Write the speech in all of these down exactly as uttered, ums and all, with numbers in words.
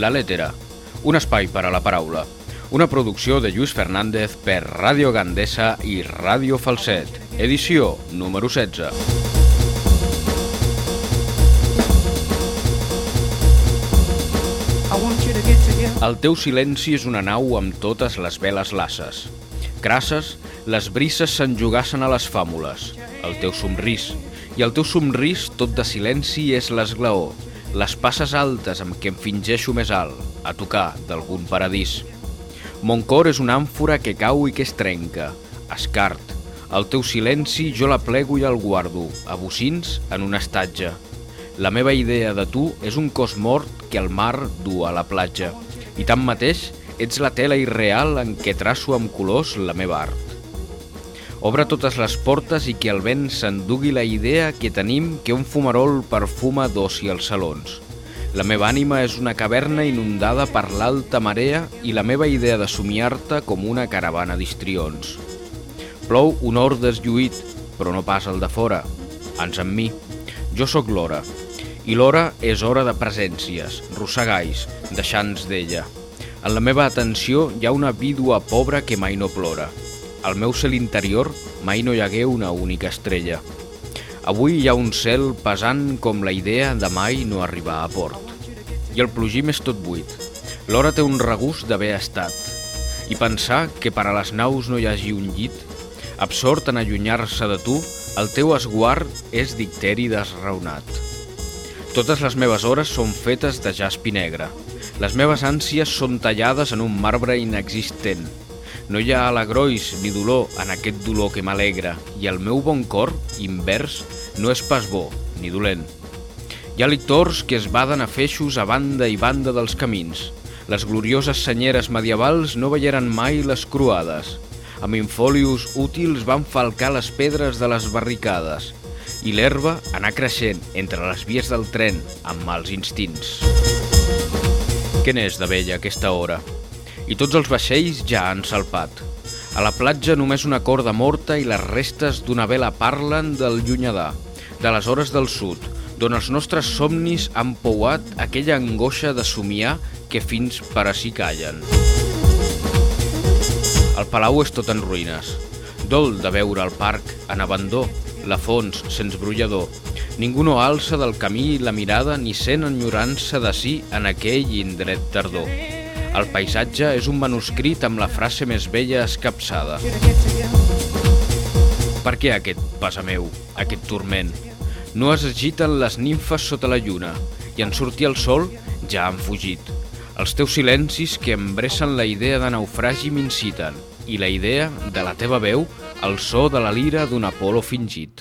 La Lettera, un espai per a la paraula. Una producció de Lluís Fernández per Ràdio Gandesa i Ràdio Falset. Edició número setze. El teu silenci és una nau amb totes les veles lasses. Crasses, les brises s'enjugassen a les fàmules. El teu somrís. I el teu somrís, tot de silenci, és l'esglaó. Les passes altes amb què em fingeixo més alt, a tocar d'algun paradís. Mon cor és una àmfora que cau i que es trenca. Escart. El teu silenci jo l'aplego i el guardo, a bocins en un estatge. La meva idea de tu és un cos mort que el mar du a la platja. I tanmateix, ets la tela irreal en què traço amb colors la meva art. Obre totes les portes i que el vent s'endugui la idea que tenim que un fumarol perfuma d'oci als salons. La meva ànima és una caverna inundada per l'alta marea i la meva idea de somiar-te com una caravana d'histrions. Plou un or deslluït, però no pas el de fora, ans amb mi. Jo sóc l'hora, i l'hora és hora de presències, rossegalls, deixants d'ella. En la meva atenció hi ha una vídua pobra que mai no plora. Al meu cel interior mai no hi hagué una única estrella. Avui hi ha un cel pesant com la idea de mai no arribar a port. I el plogim és tot buit. L'hora té un regust d'haver estat. I pensar que per a les naus no hi hagi un llit, absort en allunyar-se de tu, el teu esguard és dicteri desraonat. Totes les meves hores són fetes de jaspi negre. Les meves ànsies són tallades en un marbre inexistent. No hi ha alegrois ni dolor en aquest dolor que m'alegra, i el meu bon cor, invers, no és pas bo ni dolent. Hi ha lictors que es baden a feixos a banda i banda dels camins. Les glorioses senyeres medievals no veieren mai les croades. Amb infòlios útils van falcar les pedres de les barricades i l'herba anà creixent entre les vies del tren amb mals instints. Què n'és de vella aquesta hora? I tots els vaixells ja han salpat. A la platja només una corda morta i les restes d'una vela parlen del llunyadà, de les hores del sud, d'on els nostres somnis han pouat aquella angoixa de somiar que fins per ací callen. El palau és tot en ruïnes. Dol de veure el parc en abandó, la fons sense brollador. Ningú no alça del camí la mirada ni sent enyorança de si en aquell indret tardor. El paisatge és un manuscrit amb la frase més vella escapçada. Per què aquest pas meu, aquest turment? No es agiten les nimfes sota la lluna i en sortir el sol ja han fugit. Els teus silencis que embressen la idea de naufragi m'inciten i la idea de la teva veu el so de la lira d'un Apol·lo fingit.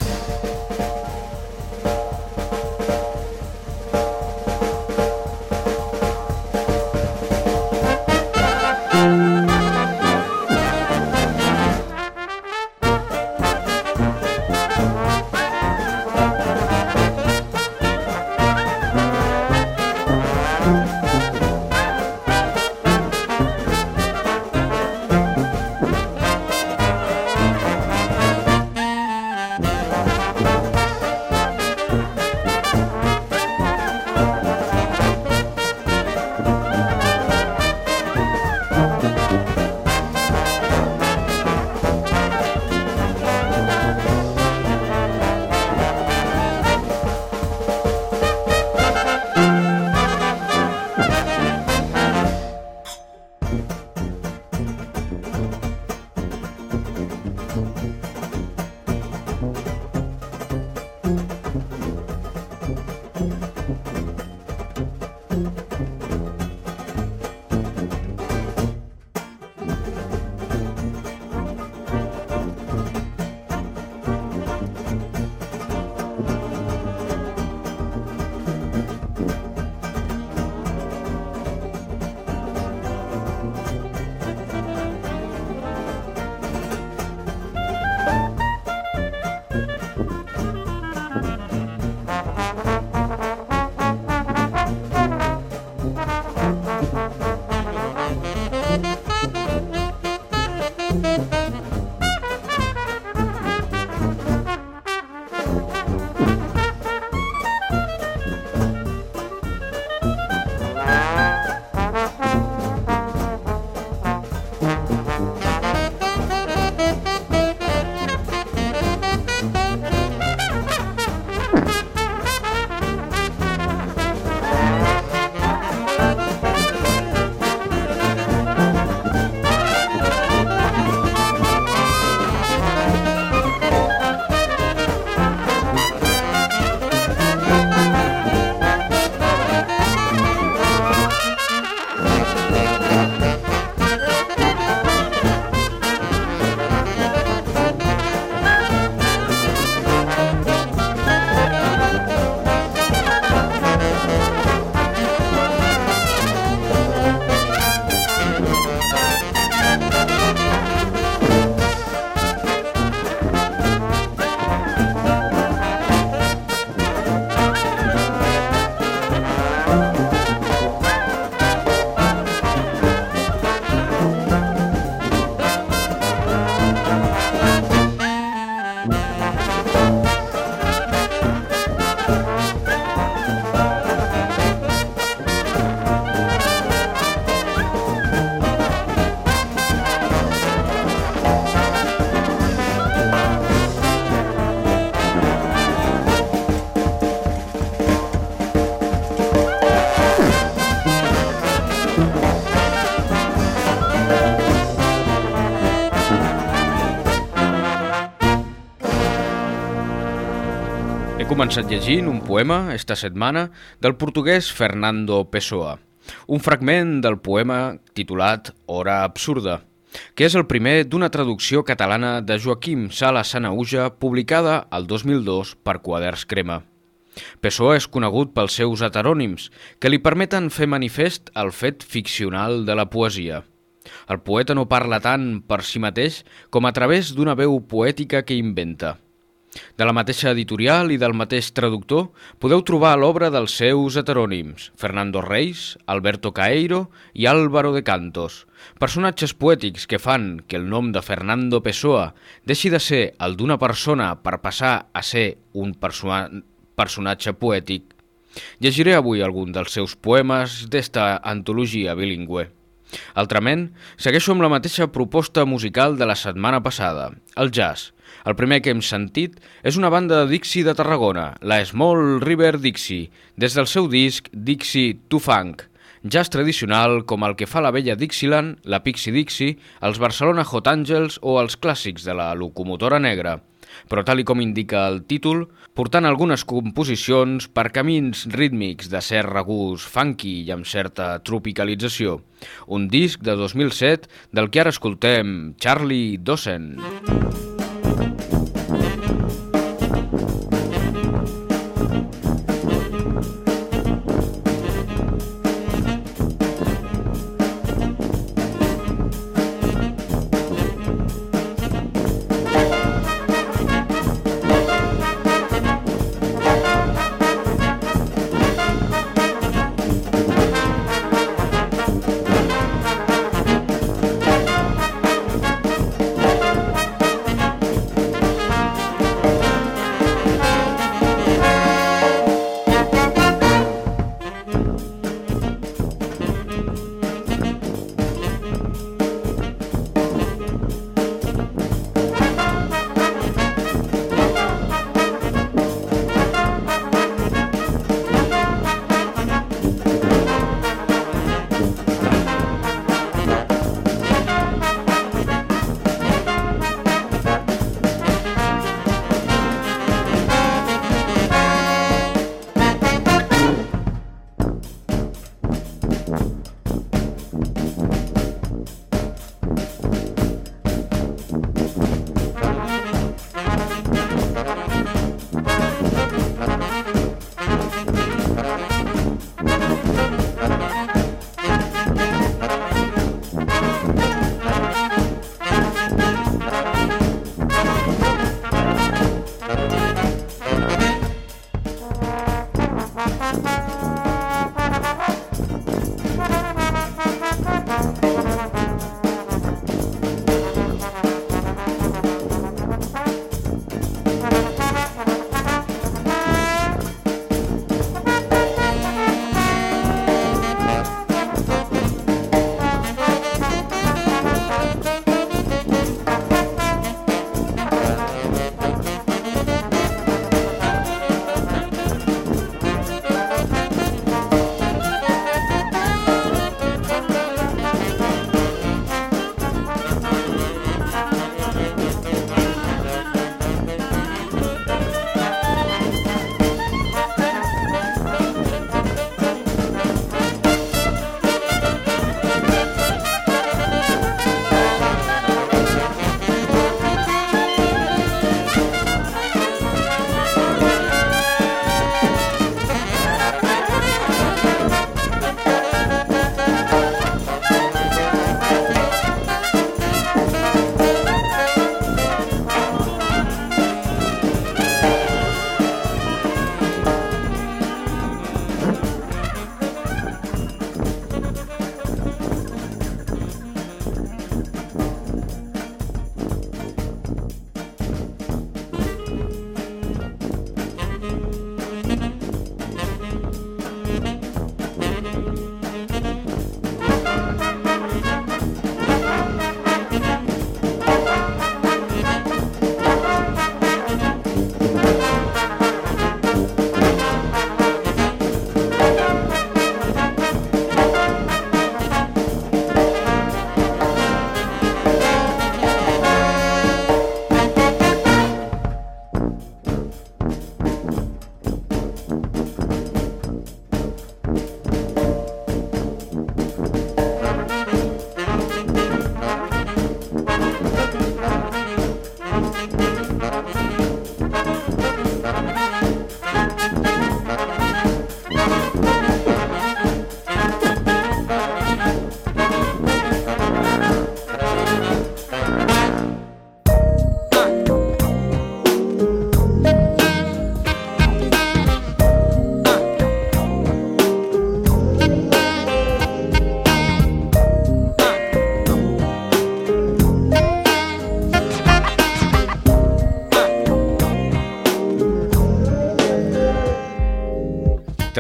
començat llegint un poema, esta setmana, del portuguès Fernando Pessoa. Un fragment del poema titulat Hora absurda, que és el primer d'una traducció catalana de Joaquim Sala Sanauja publicada el dos mil dos per Quaderns Crema. Pessoa és conegut pels seus heterònims, que li permeten fer manifest el fet ficcional de la poesia. El poeta no parla tant per si mateix com a través d'una veu poètica que inventa. De la mateixa editorial i del mateix traductor podeu trobar l'obra dels seus heterònims, Fernando Reis, Alberto Caeiro i Álvaro de Cantos, personatges poètics que fan que el nom de Fernando Pessoa deixi de ser el d'una persona per passar a ser un persona, personatge poètic. Llegiré avui algun dels seus poemes d'esta antologia bilingüe. Altrament, segueixo amb la mateixa proposta musical de la setmana passada, el jazz. El primer que hem sentit és una banda de Dixie de Tarragona, la Small River Dixie, des del seu disc Dixie to Funk, jazz tradicional com el que fa la vella Dixieland, la Pixie Dixie, els Barcelona Hot Angels o els clàssics de la locomotora negra, però tal i com indica el títol, portant algunes composicions per camins rítmics de cert regust funky i amb certa tropicalització. Un disc de dos mil set del que ara escoltem Charlie Dossen.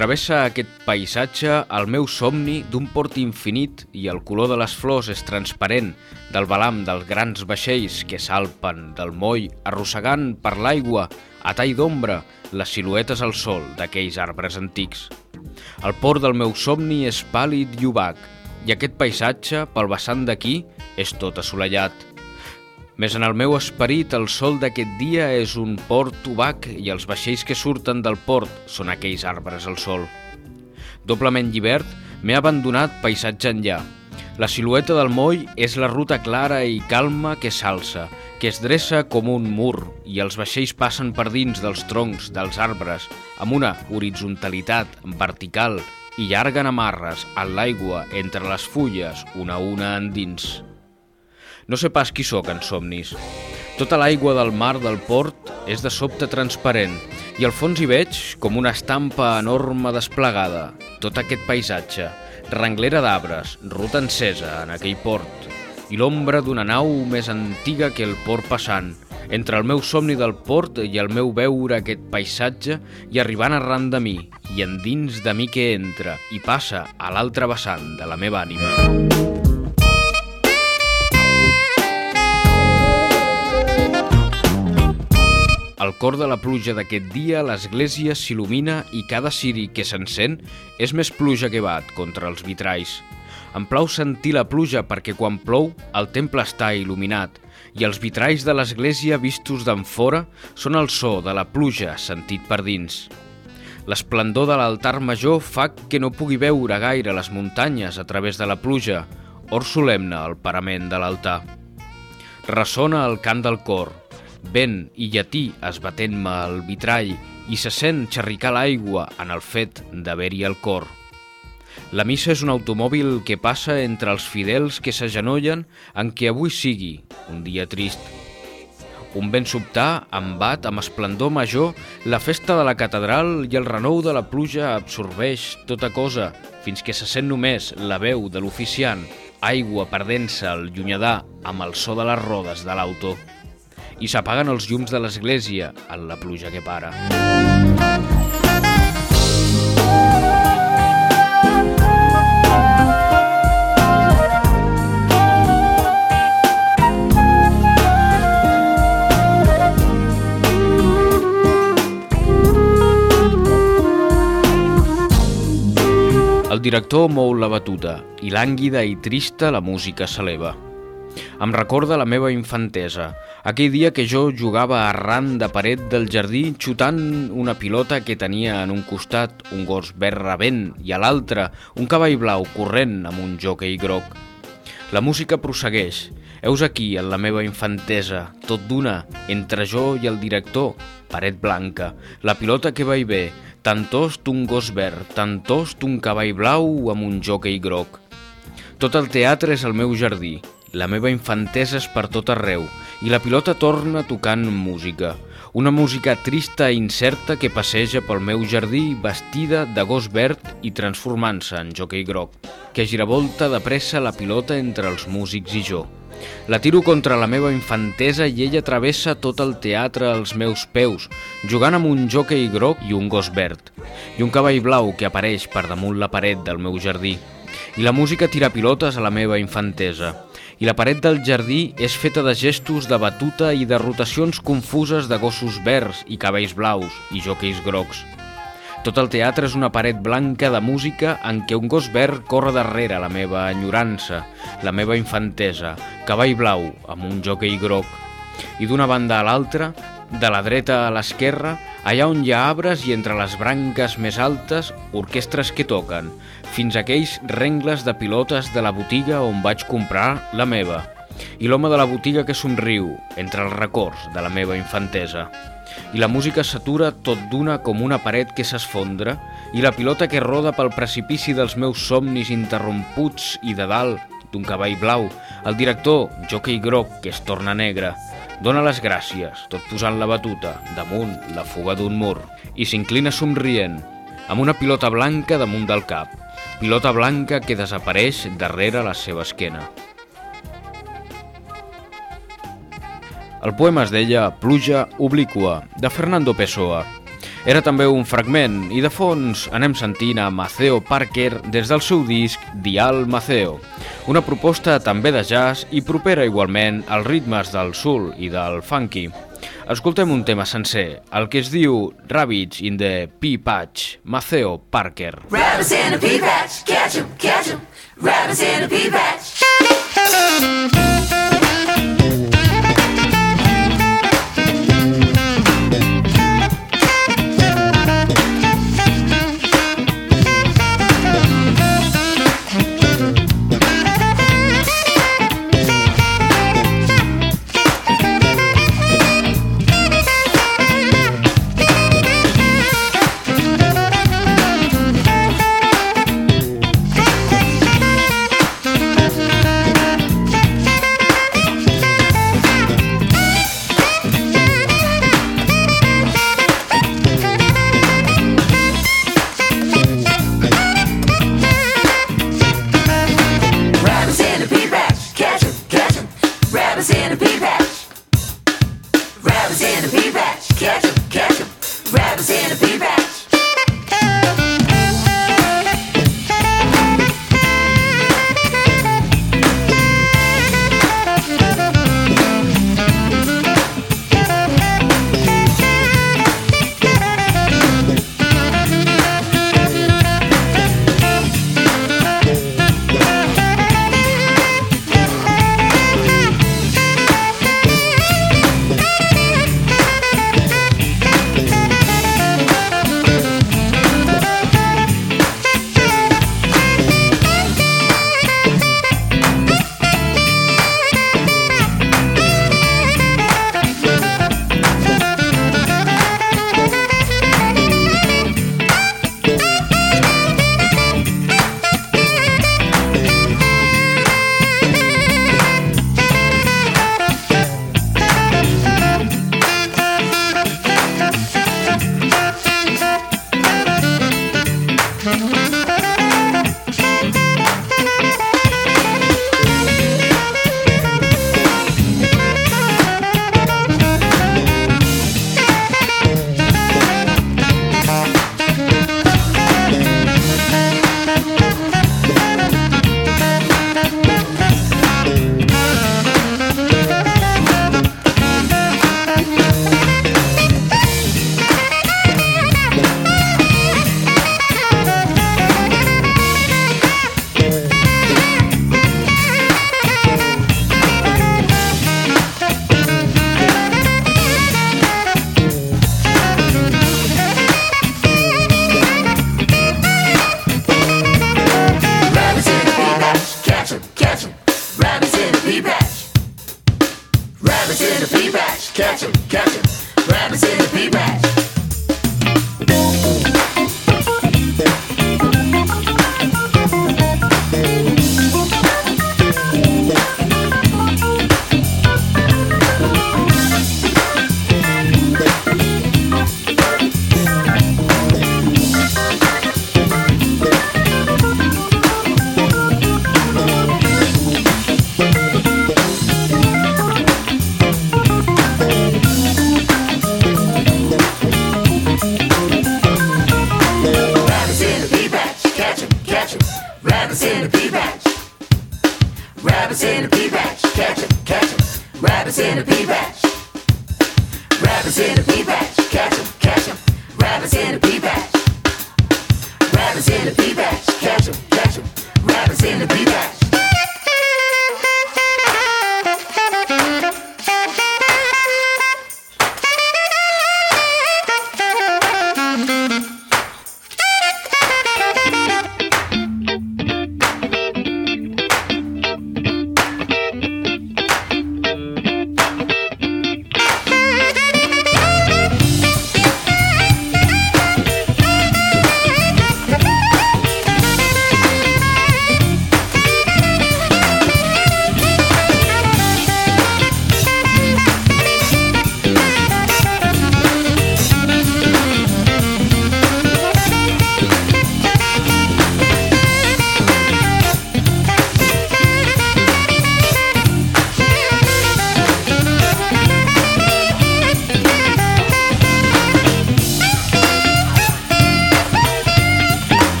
Travessa aquest paisatge el meu somni d'un port infinit i el color de les flors és transparent del balam dels grans vaixells que salpen del moll arrossegant per l'aigua a tall d'ombra les siluetes al sol d'aquells arbres antics. El port del meu somni és pàl·lid i opac i aquest paisatge pel vessant d'aquí és tot assolellat. Més en el meu esperit, el sol d'aquest dia és un port opac i els vaixells que surten del port són aquells arbres al sol. Doblement llibert, m'he abandonat paisatge enllà. La silueta del moll és la ruta clara i calma que s'alça, que es dreça com un mur i els vaixells passen per dins dels troncs dels arbres amb una horitzonalitat vertical i llarguen amarres en l'aigua entre les fulles una a una endins. No sé pas qui sóc en somnis. Tota l'aigua del mar del port és de sobte transparent i al fons hi veig com una estampa enorme desplegada. Tot aquest paisatge, renglera d'arbres, ruta encesa en aquell port i l'ombra d'una nau més antiga que el port passant, entre el meu somni del port i el meu veure aquest paisatge i arribant arran de mi i endins de mi que entra i passa a l'altre vessant de la meva ànima. Al cor de la pluja d'aquest dia, l'església s'il·lumina i cada ciri que s'encén és més pluja que bat contra els vitralls. Em plau sentir la pluja perquè quan plou el temple està il·luminat i els vitralls de l'església vistos d'enfora són el so de la pluja sentit per dins. L'esplendor de l'altar major fa que no pugui veure gaire les muntanyes a través de la pluja, or solemne al parament de l'altar. Ressona el cant del cor, vent i llatí esbatent-me al vitrall i se sent xerricar l'aigua en el fet d'haver-hi el cor. La missa és un automòbil que passa entre els fidels que s'agenollen en què avui sigui un dia trist. Un vent sobtà embat amb esplendor major la festa de la catedral i el renou de la pluja absorbeix tota cosa fins que se sent només la veu de l'oficiant, aigua perdent-se al llunyadà amb el so de les rodes de l'auto. I s'apaguen els llums de l'església en la pluja que para. El director mou la batuta i lànguida i trista la música s'eleva. Em recorda la meva infantesa, aquell dia que jo jugava arran de paret del jardí xutant una pilota que tenia en un costat un gos verd rabent i a l'altre un cavall blau corrent amb un jockey groc. La música prossegueix. Heus aquí, en la meva infantesa, tot d'una, entre jo i el director, paret blanca, la pilota que va i ve, tant tost un gos verd, tant tost un cavall blau amb un jockey groc. Tot el teatre és el meu jardí. La meva infantesa és per tot arreu i la pilota torna tocant música. Una música trista i incerta que passeja pel meu jardí vestida de gos verd i transformant-se en jockey groc, que giravolta de pressa la pilota entre els músics i jo. La tiro contra la meva infantesa i ella travessa tot el teatre als meus peus, jugant amb un jockey groc i un gos verd, i un cavall blau que apareix per damunt la paret del meu jardí. I la música tira pilotes a la meva infantesa. I la paret del jardí és feta de gestos de batuta i de rotacions confuses de gossos verds i cavalls blaus i joqueis grocs. Tot el teatre és una paret blanca de música en què un gos verd corre darrere la meva enyorança, la meva infantesa, cavall blau amb un joquei groc. I d'una banda a l'altra, de la dreta a l'esquerra, allà on hi ha arbres i entre les branques més altes, orquestres que toquen, fins a aquells rengles de pilotes de la botiga on vaig comprar la meva, i l'home de la botiga que somriu entre els records de la meva infantesa. I la música s'atura tot d'una com una paret que s'esfondra, i la pilota que roda pel precipici dels meus somnis interromputs i de dalt d'un cavall blau, el director, jockey groc, que es torna negre, dona les gràcies, tot posant la batuta damunt la fuga d'un mur, i s'inclina somrient, amb una pilota blanca damunt del cap, pilota blanca que desapareix darrere la seva esquena. El poema es deia Pluja obliqua, de Fernando Pessoa. Era també un fragment, i de fons anem sentint a Maceo Parker des del seu disc Dial Maceo, una proposta també de jazz i propera igualment als ritmes del soul i del funky. Escoltem un tema sencer, el que es diu Rabbits in the Pea Patch, Maceo Parker. Rabbits in the pea patch, catch 'em, catch 'em, rabbits in the pea patch.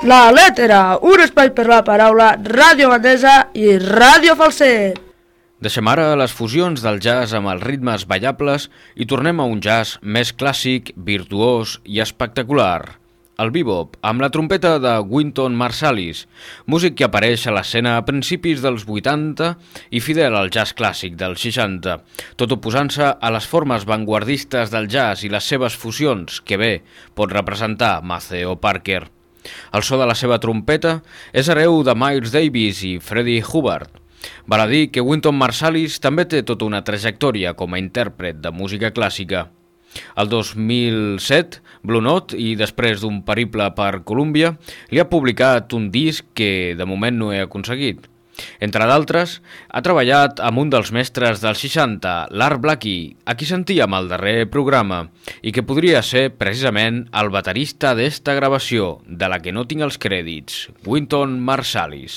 La Letera, un espai per la paraula, Ràdio Mandesa i Ràdio Falset. Deixem ara les fusions del jazz amb els ritmes ballables i tornem a un jazz més clàssic, virtuós i espectacular. El bebop, amb la trompeta de Wynton Marsalis, músic que apareix a l'escena a principis dels vuitanta i fidel al jazz clàssic dels seixanta, tot oposant-se a les formes vanguardistes del jazz i les seves fusions que bé pot representar Maceo Parker. El so de la seva trompeta és hereu de Miles Davis i Freddie Hubbard. Val a dir que Wynton Marsalis també té tota una trajectòria com a intèrpret de música clàssica. El dos mil set, Blue Note, i després d'un periple per Colúmbia, li ha publicat un disc que de moment no he aconseguit. Entre d'altres, ha treballat amb un dels mestres dels seixanta, l'Art Blakey, a qui sentíem al darrer programa, i que podria ser precisament el baterista d'esta gravació, de la que no tinc els crèdits, Wynton Marsalis.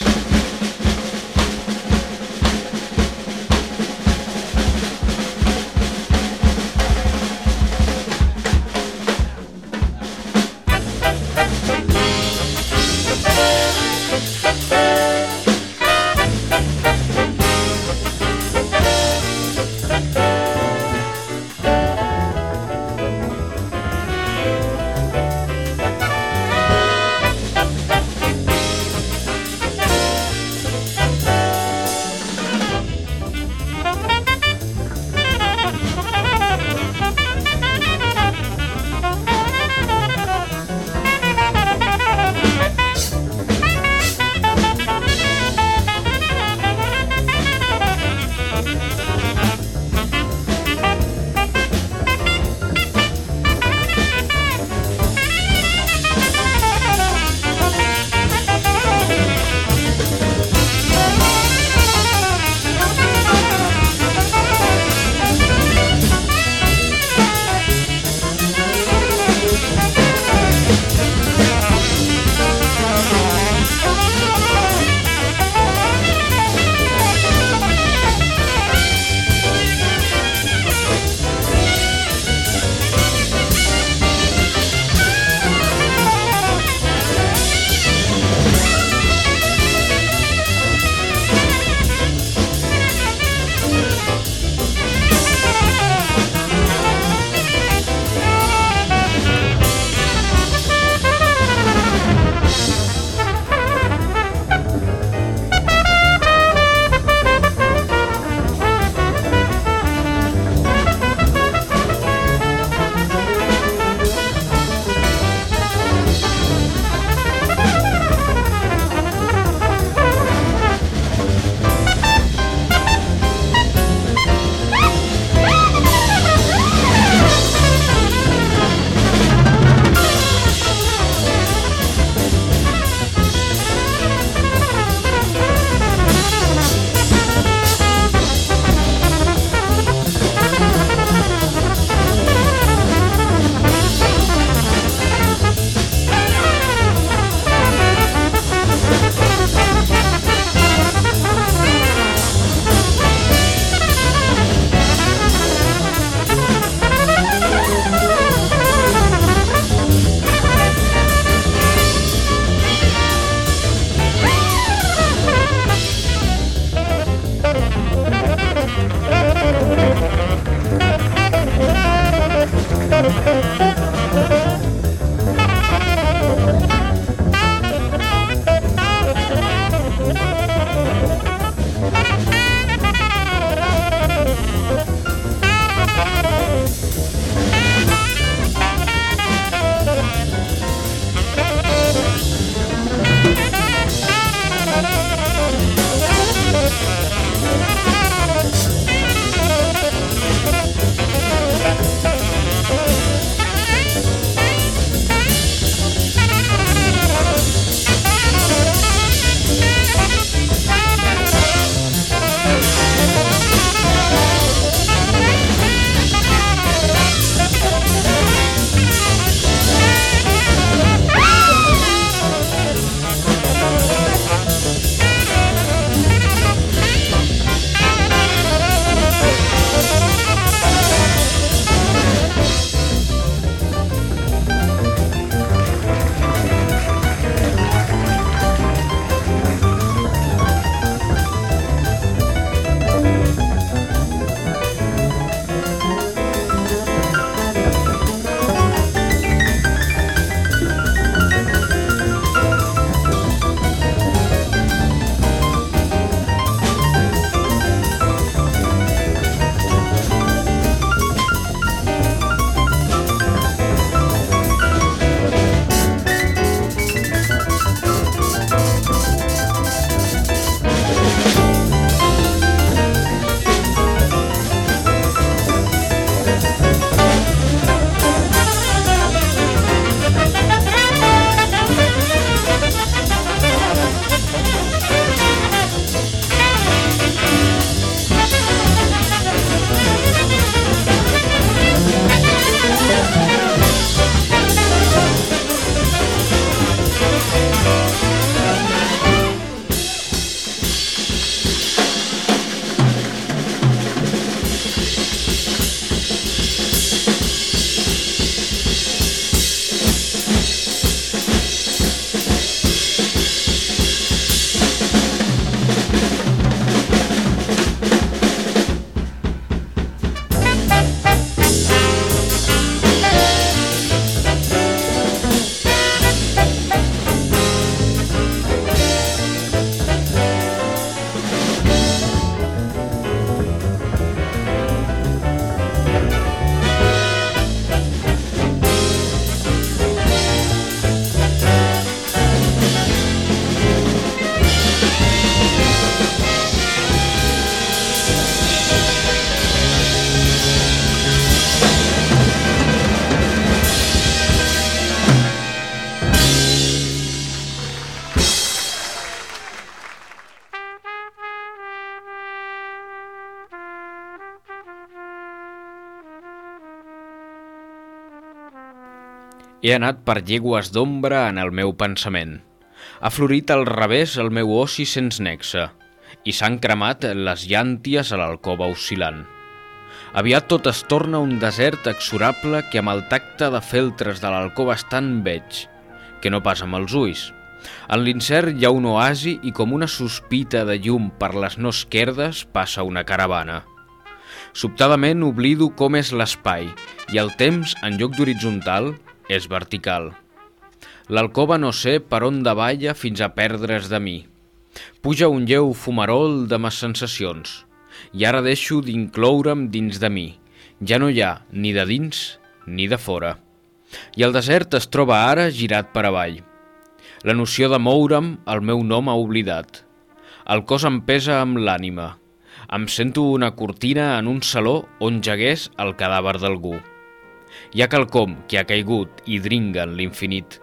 He anat per llegües d'ombra en el meu pensament. Ha florit al revés el meu oci sens nexe i s'han cremat les llànties a l'alcova oscil·lant. Aviat tot es torna un desert exorable que amb el tacte de feltres de l'alcova estant veig, que no pas amb els ulls. En l'incert hi ha un oasi i com una sospita de llum per les no esquerdes passa una caravana. Sobtadament oblido com és l'espai i el temps, en lloc d'horitzontal, és vertical. L'alcova no sé per on davalla fins a perdre's de mi. Puja un lleu fumarol de mes sensacions i ara deixo d'incloure'm dins de mi. Ja no hi ha ni de dins ni de fora. I el desert es troba ara girat per avall. La noció de moure'm el meu nom ha oblidat. El cos em pesa amb l'ànima. Em sento una cortina en un saló on jagués el cadàver d'algú. Hi ha quelcom que ha caigut i dringa en l'infinit.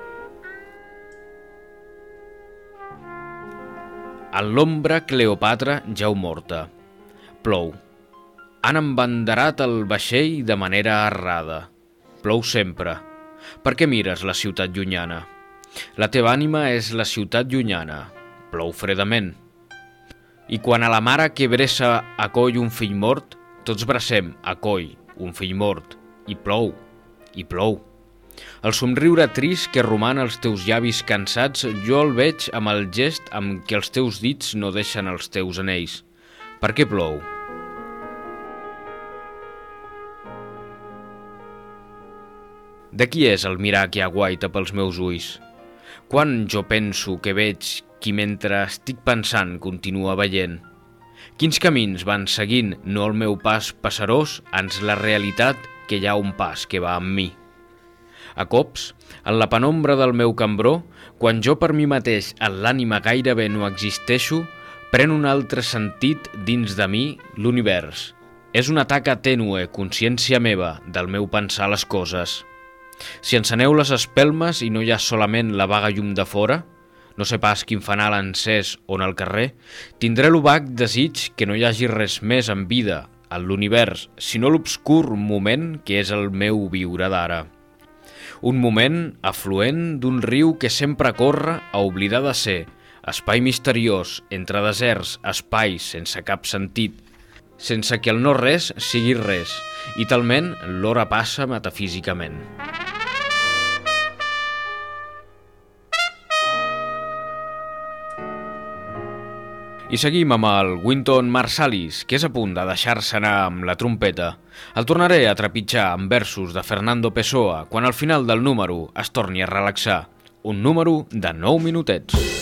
En l'ombra Cleopatra jau morta. Plou. Han embanderat el vaixell de manera errada. Plou sempre. Per què mires la ciutat llunyana? La teva ànima és la ciutat llunyana. Plou fredament. I quan a la mare que bressa acoll un fill mort, tots bracem acoll un fill mort. I plou, i plou. El somriure trist que roman als teus llavis cansats, jo el veig amb el gest amb què els teus dits no deixen els teus anells. Per què plou? De qui és el mirar que aguaita pels meus ulls? Quan jo penso que veig qui mentre estic pensant continua veient? Quins camins van seguint no el meu pas passarós, ans la realitat que hi ha un pas que va amb mi? A cops, en la penombra del meu cambró, quan jo per mi mateix en l'ànima gairebé no existeixo, pren un altre sentit dins de mi l'univers. És una taca tènue consciència meva del meu pensar les coses. Si enceneu les espelmes i no hi ha solament la vaga llum de fora, no sé pas quin fanal encès on al carrer, tindré l'obac desig que no hi hagi res més en vida, en l'univers, sinó l'obscur moment que és el meu viure d'ara. Un moment afluent d'un riu que sempre corre a oblidar de ser, espai misteriós entre deserts, espais sense cap sentit, sense que el no res sigui res, i talment l'hora passa metafísicament. I seguim amb el Wynton Marsalis, que és a punt de deixar-se anar amb la trompeta. El tornaré a trepitjar amb versos de Fernando Pessoa quan al final del número es torni a relaxar. Un número de nou minutets.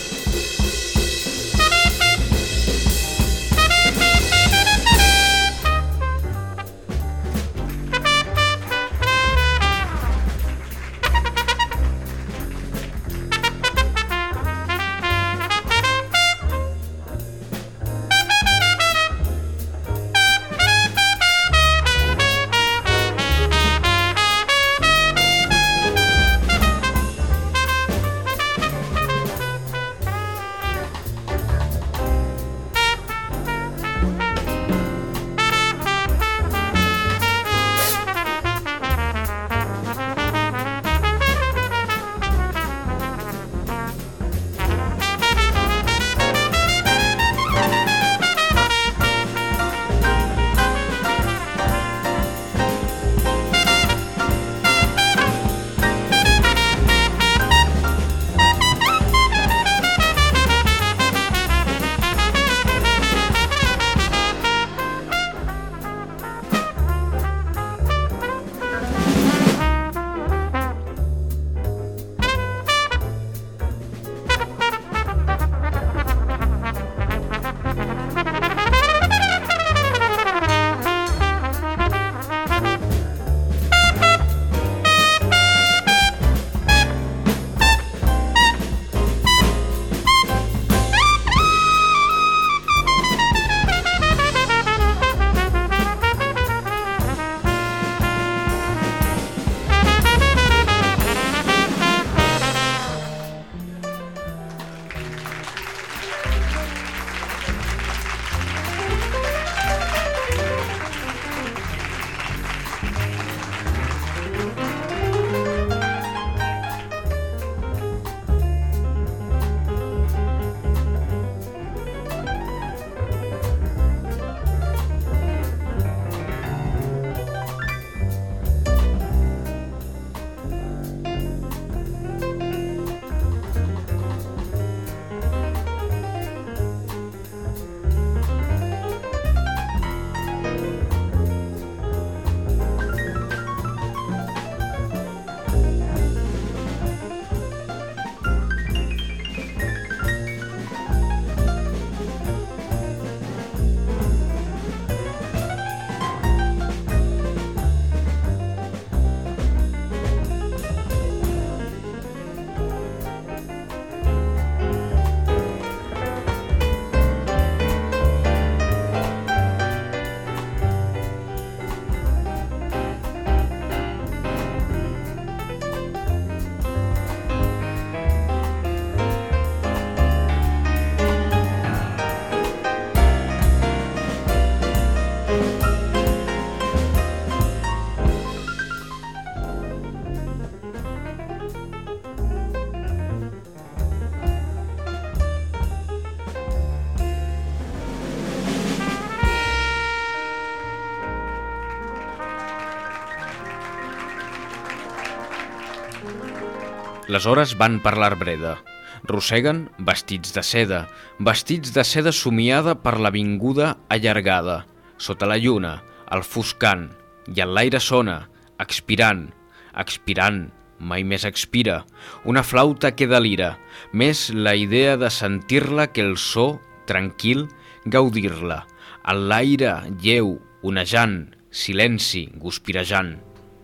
Les hores van per l'arbreda. Rosseguen vestits de seda, vestits de seda somiada per l'avinguda allargada. Sota la lluna, el foscant, i en l'aire sona, expirant, expirant, mai més expira. Una flauta que delira, més la idea de sentir-la que el so, tranquil, gaudir-la. En l'aire lleu, onejant, silenci, guspirejant.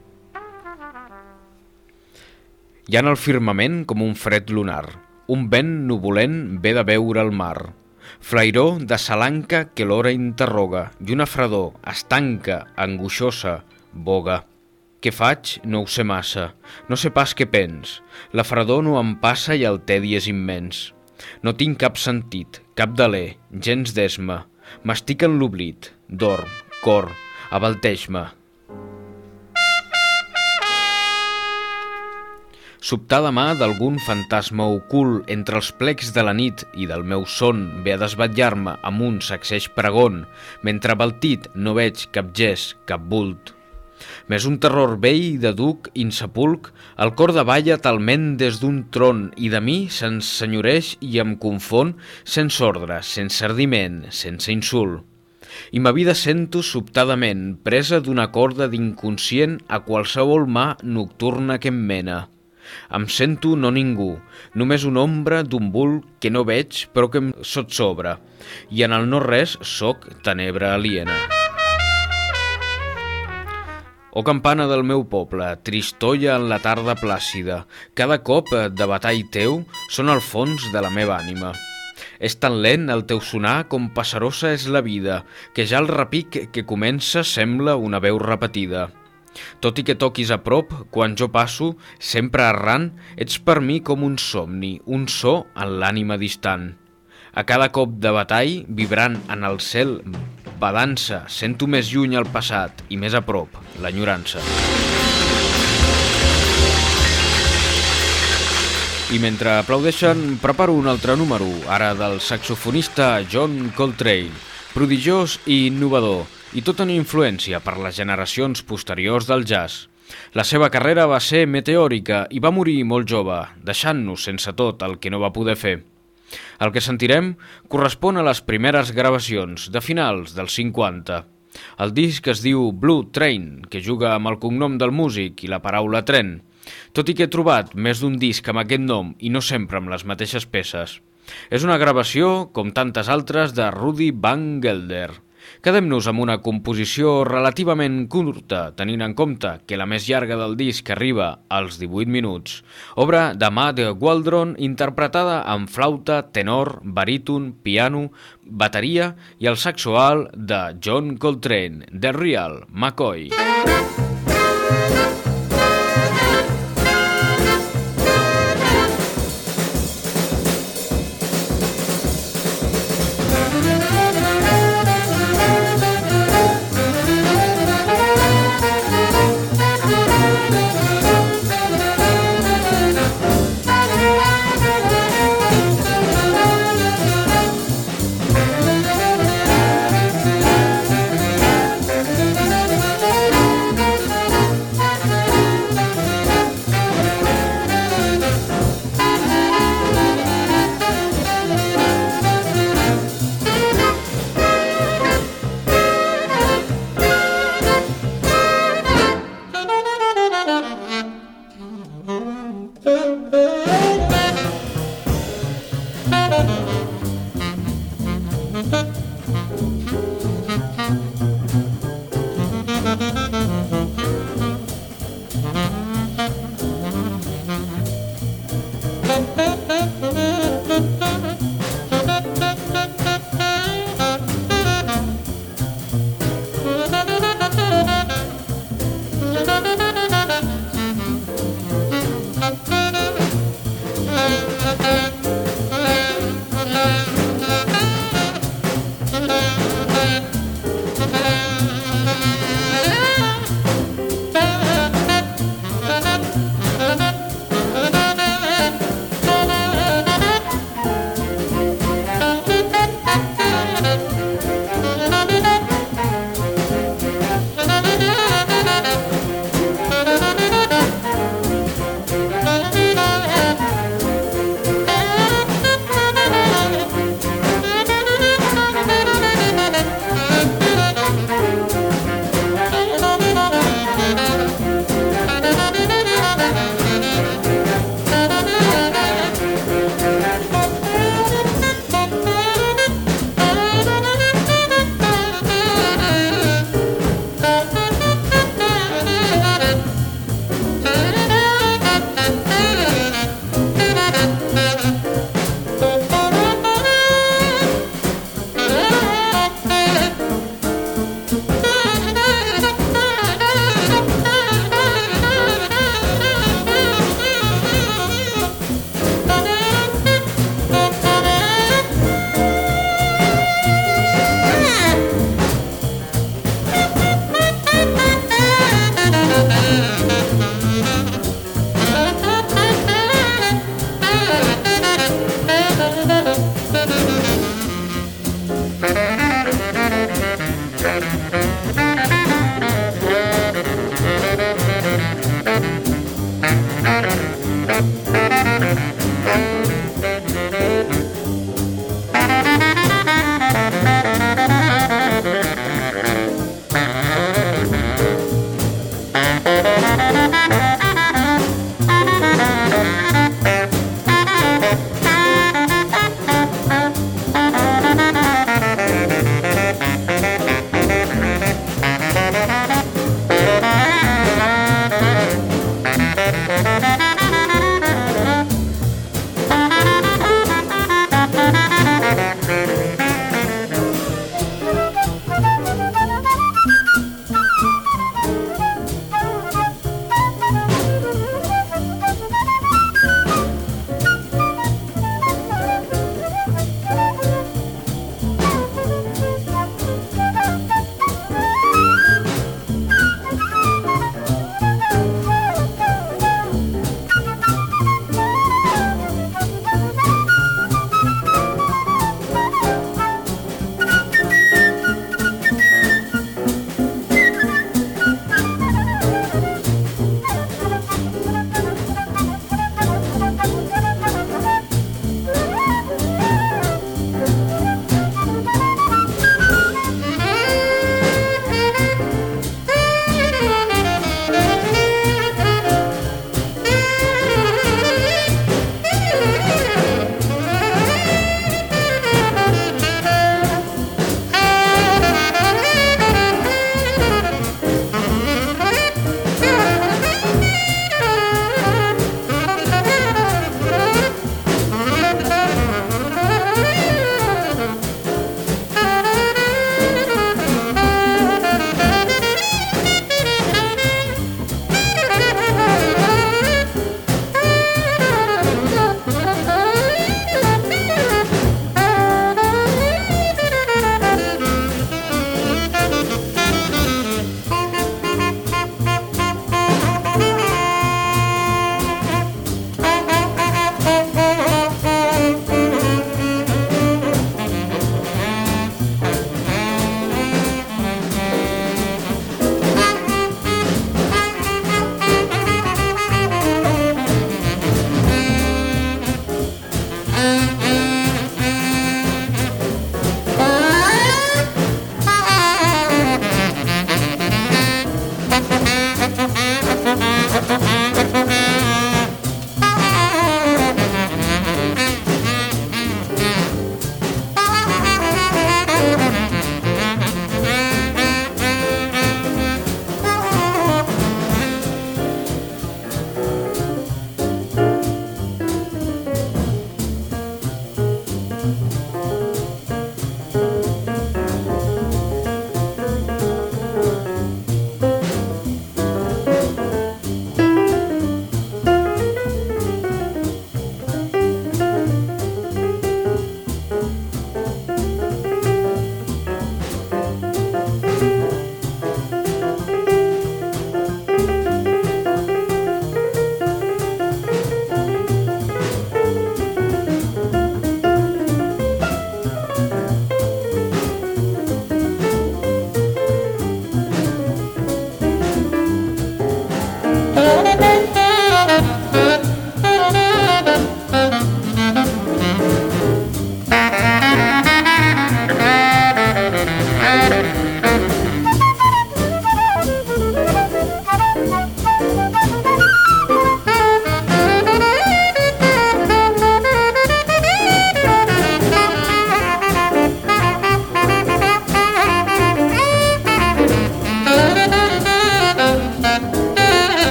Hi ha en el firmament com un fred lunar. Un vent nuvolent ve de veure el mar. Flairó de salanca que l'hora interroga i una fredor estanca, angoixosa, boga. Què faig? No ho sé massa. No sé pas què pens. La fredor no em passa i el tedi és immens. No tinc cap sentit, cap deler, gens d'esma. M'estic en l'oblit. Dorm, cor, abalteix-me. Sobtada mà d'algun fantasma ocult entre els plecs de la nit i del meu son ve a desvetllar-me amb un sacseig pregon, mentre abaltit no veig cap gest, cap bult. Més un terror vell de duc insepulc, el cor davalla talment des d'un tron i de mi s'ensenyoreix i em confon sense ordre, sense ardiment, sense insult. I ma vida sento sobtadament presa d'una corda d'inconscient a qualsevol mà nocturna que em mena. Em sento no ningú, només una ombra d'un bulb que no veig però que em sotsobra, i en el no res soc tenebra aliena. O campana del meu poble, tristolla en la tarda plàcida, cada cop de batall teu són el fons de la meva ànima. És tan lent el teu sonar com passarosa és la vida, que ja el repic que comença sembla una veu repetida. Tot i que toquis a prop, quan jo passo, sempre errant, ets per mi com un somni, un so en l'ànima distant. A cada cop de batall, vibrant en el cel, badança, sento més lluny el passat i més a prop, l'enyorança. I mentre aplaudeixen, preparo un altre número, ara del saxofonista John Coltrane, prodigiós i innovador, i tota una influència per les generacions posteriors del jazz. La seva carrera va ser meteòrica i va morir molt jove, deixant-nos sense tot el que no va poder fer. El que sentirem correspon a les primeres gravacions de finals dels cinquanta. El disc es diu Blue Train, que juga amb el cognom del músic i la paraula tren, tot i que he trobat més d'un disc amb aquest nom i no sempre amb les mateixes peces. És una gravació, com tantes altres, de Rudy Van Gelder. Quedem-nos amb una composició relativament curta, tenint en compte que la més llarga del disc arriba als divuit minuts. Obra de Matt Waldron, interpretada amb flauta, tenor, baríton, piano, bateria i el saxo alt de John Coltrane, The Real McCoy.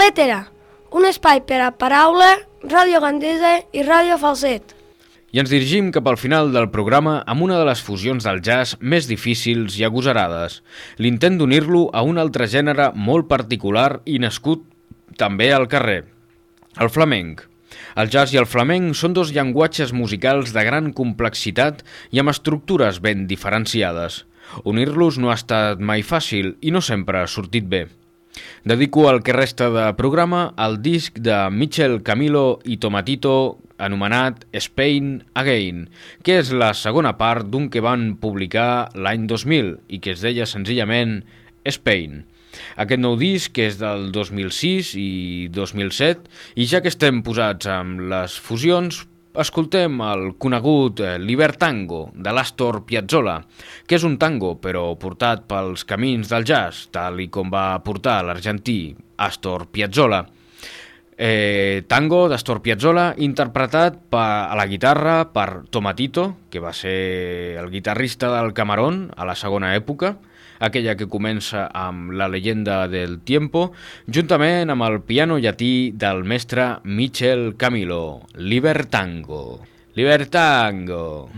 Letera, un espai per a paraula, Ràdio Gandesa i Ràdio Falset. I ens dirigim cap al final del programa amb una de les fusions del jazz més difícils i agosarades, l'intent d'unir-lo a un altre gènere molt particular i nascut també al carrer, el flamenc. El jazz i el flamenc són dos llenguatges musicals de gran complexitat i amb estructures ben diferenciades. Unir-los no ha estat mai fàcil i no sempre ha sortit bé. Dedico el que resta de programa al disc de Michel Camilo i Tomatito anomenat Spain Again, que és la segona part d'un que van publicar l'any dos mil i que es deia senzillament Spain. Aquest nou disc és del dos mil sis i dos mil set i ja que estem posats amb les fusions, escoltem el conegut Libertango de l'Astor Piazzolla, que és un tango però portat pels camins del jazz, tal i com va portar l'argentí Astor Piazzolla. Eh, tango d'Astor Piazzolla interpretat per, a la guitarra per Tomatito, que va ser el guitarrista del Camarón a la segona època, aquella que comença amb La leyenda del tiempo, juntament amb el piano llatí del mestre Michel Camilo. Libertango. Libertango.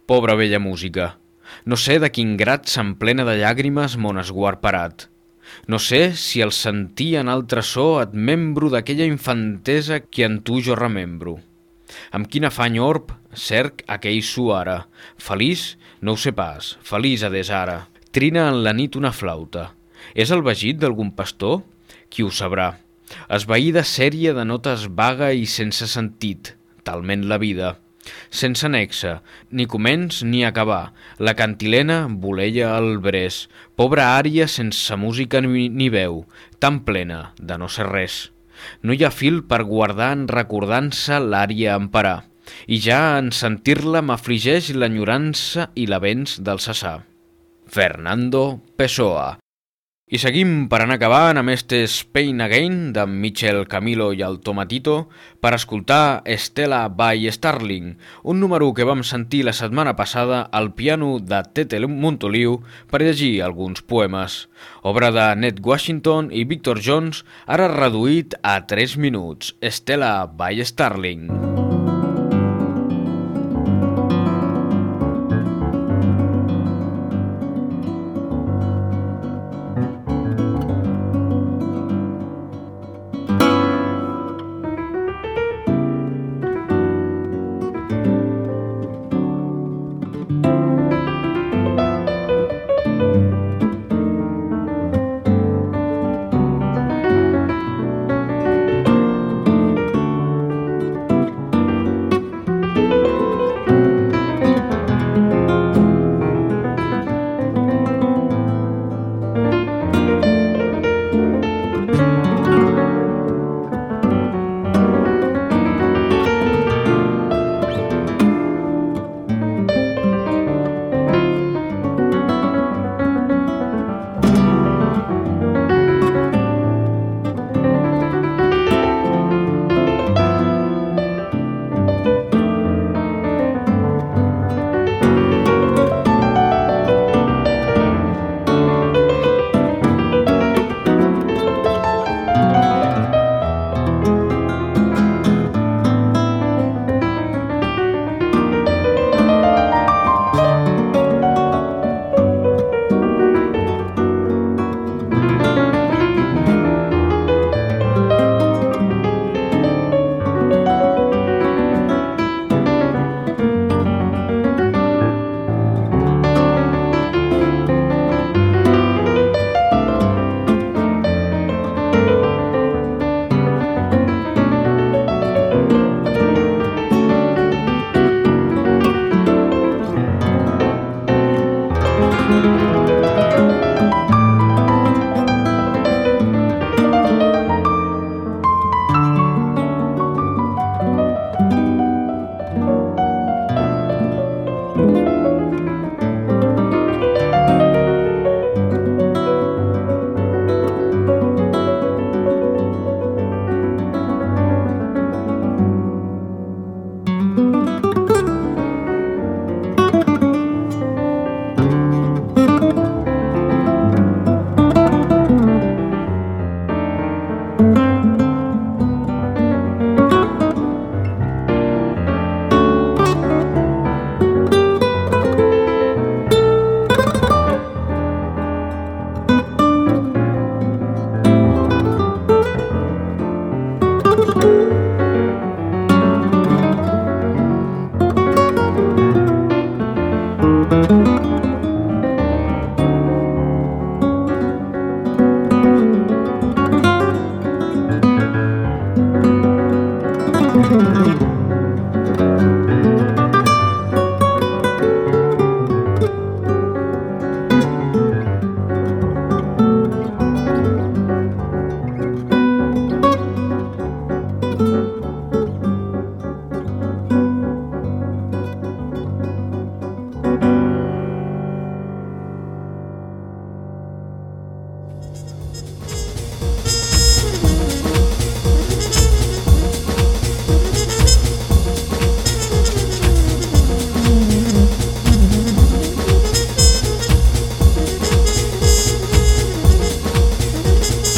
Pobra vella música. No sé de quin grat s'emplena de llàgrimes mon esguard parat. No sé si al sentir en altre so et membro d'aquella infantesa que en tu jo remembro. Amb quin afany orb cerc aquell so ara. Feliç? No ho sé pas. Feliç ha d'és ara. Trina en la nit una flauta. És el vagit d'algun pastor? Qui ho sabrà? Esvaïda sèrie de notes vaga i sense sentit, talment la vida. Sense nexe, ni començ ni acabar, la cantilena voleia al brés, pobra ària sense música ni, ni veu, tan plena de no ser res. No hi ha fil per guardar en recordant-se l'ària emparar, i ja en sentir-la m'afligeix l'enyorança i la venç del cessar. Fernando Pessoa. I seguim per anar acabant amb este Spain Again de Michel Camilo i el Tomatito per escoltar Stella by Starling, un número que vam sentir la setmana passada al piano de Tete Montoliu per llegir alguns poemes. Obra de Ned Washington i Victor Jones, ara reduït a tres minuts. Stella by Starling.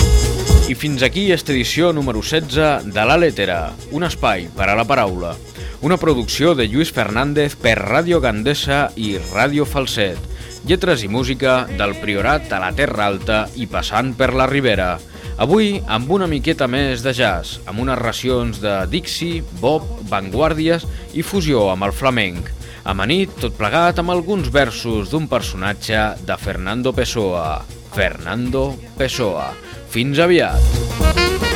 Fins aquí esta edició número setze de La Letera, un espai per a la paraula. Una producció de Lluís Fernández per Ràdio Gandesa i Ràdio Falset. Lletres i música del Priorat a la Terra Alta i passant per la Ribera. Avui amb una miqueta més de jazz, amb unes racions de Dixie, bop, vanguardies i fusió amb el flamenc. Amanit tot plegat amb alguns versos d'un personatge de Fernando Pessoa. Fernando Pessoa. Fins aviat!